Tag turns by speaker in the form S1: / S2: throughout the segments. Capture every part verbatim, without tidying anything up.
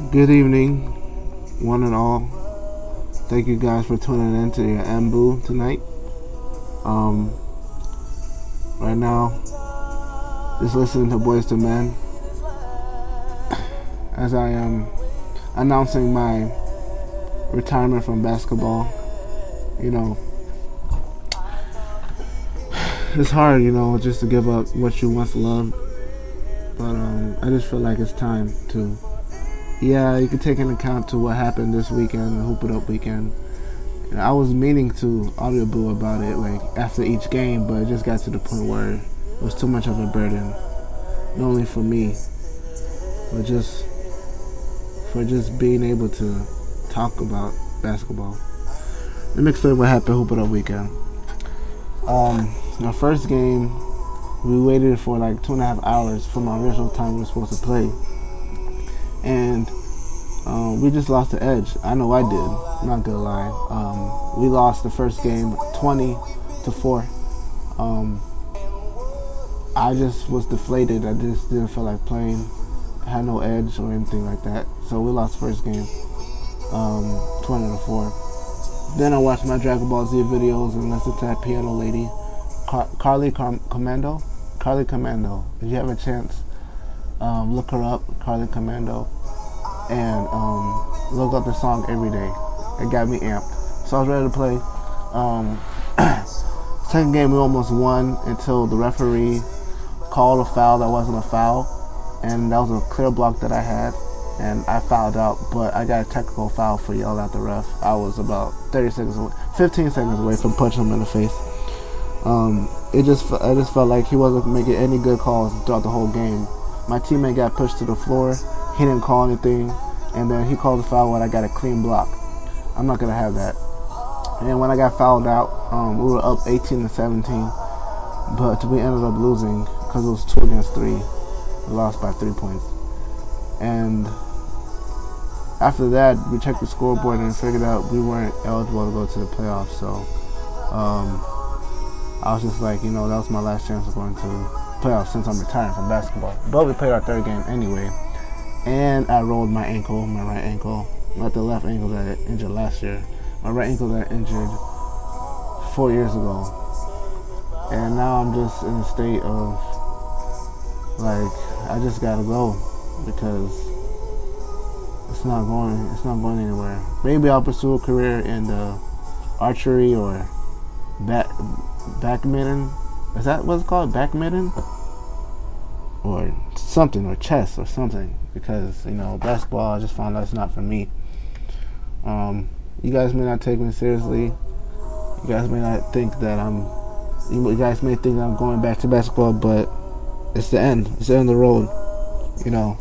S1: Good evening, one and all. Thank you guys for tuning in to your M B O tonight. Um, right now, just listening to Boyz two Men as I am announcing my retirement from basketball. You know, it's hard, you know, just to give up what you once loved. But um, I just feel like it's time to. Yeah, you can take into account to what happened this weekend, the Hoop It Up weekend. And I was meaning to audio boo about it, like after each game, but it just got to the point where it was too much of a burden, not only for me, but just for just being able to talk about basketball. Let me explain what happened Hoop It Up weekend. Um, the first game, we waited for like two and a half hours from our original time we were supposed to play. And um, we just lost the edge. I know I did. I'm not gonna lie. Um, we lost the first game twenty to four. Um, I just was deflated. I just didn't feel like playing. I had no edge or anything like that. So we lost the first game um, twenty to four. Then I watched my Dragon Ball Z videos and listened to that piano lady, Car- Carly Car- Commando. Carly Commando. If you have a chance, um, look her up, Carly Commando. And um, look up the song every day. It got me amped. So I was ready to play. Um, second game we almost won until the referee called a foul that wasn't a foul. And that was a clear block that I had. And I fouled out, but I got a technical foul for yelling at the ref. I was about thirty seconds away, fifteen seconds away from punching him in the face. Um, it just, I just felt like he wasn't making any good calls throughout the whole game. My teammate got pushed to the floor. He didn't call anything, and then he called the foul when I got a clean block. I'm not gonna have that. And when I got fouled out, um, we were up eighteen to seventeen, but we ended up losing because it was two against three. We lost by three points. And after that, we checked the scoreboard and figured out we weren't eligible to go to the playoffs. So um, I was just like, you know, that was my last chance of going to playoffs since I'm retiring from basketball. But we played our third game anyway. And I rolled my ankle, my right ankle, not the left ankle that I injured last year. My right ankle that I injured four years ago. And now I'm just in a state of, like, I just gotta go because it's not going, it's not going anywhere. Maybe I'll pursue a career in the archery or back, badminton. Is that what it's called? Badminton? Or something, or chess, or something, because, you know, basketball, I just found out it's not for me. Um, you guys may not take me seriously. You guys may not think that I'm, you guys may think that I'm going back to basketball, but it's the end. It's the end of the road, you know.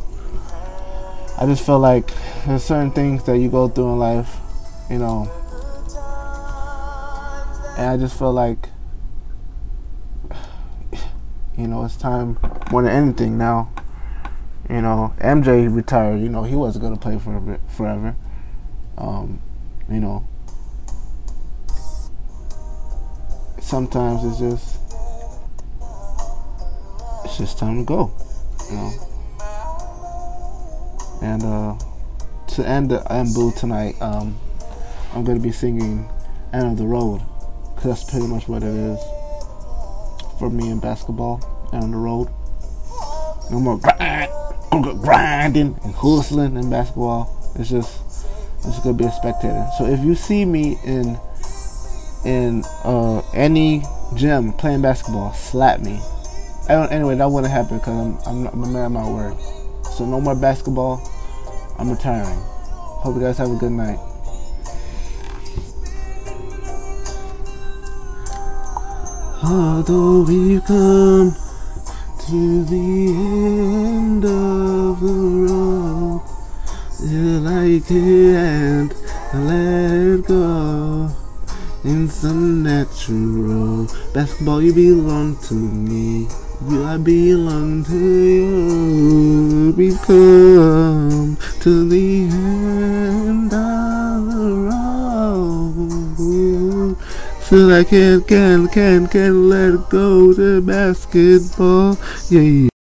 S1: I just feel like there's certain things that you go through in life, you know, and I just feel like, you know, it's time more than anything now. You know, M J retired. You know, he wasn't going to play for forever. Um, you know, sometimes it's just, it's just time to go, you know. And uh, to end the M B O tonight, um, I'm going to be singing End of the Road, because that's pretty much what it is for me in basketball and on the road. No more grind, grinding and hustling in basketball. It's just, it's just gonna be a spectator. So if you see me in in uh, any gym playing basketball, slap me. I don't, anyway, that wouldn't happen because I'm I'm, not, I'm a man of my word. So no more basketball. I'm retiring. Hope you guys have a good night. Although we've come to the end of the road, still I can't let go. In some natural basketball, you belong to me. You, I belong to you. We've come to the end of the road. Still I can't, can't, can't, can't let go to basketball. Yeah, yeah.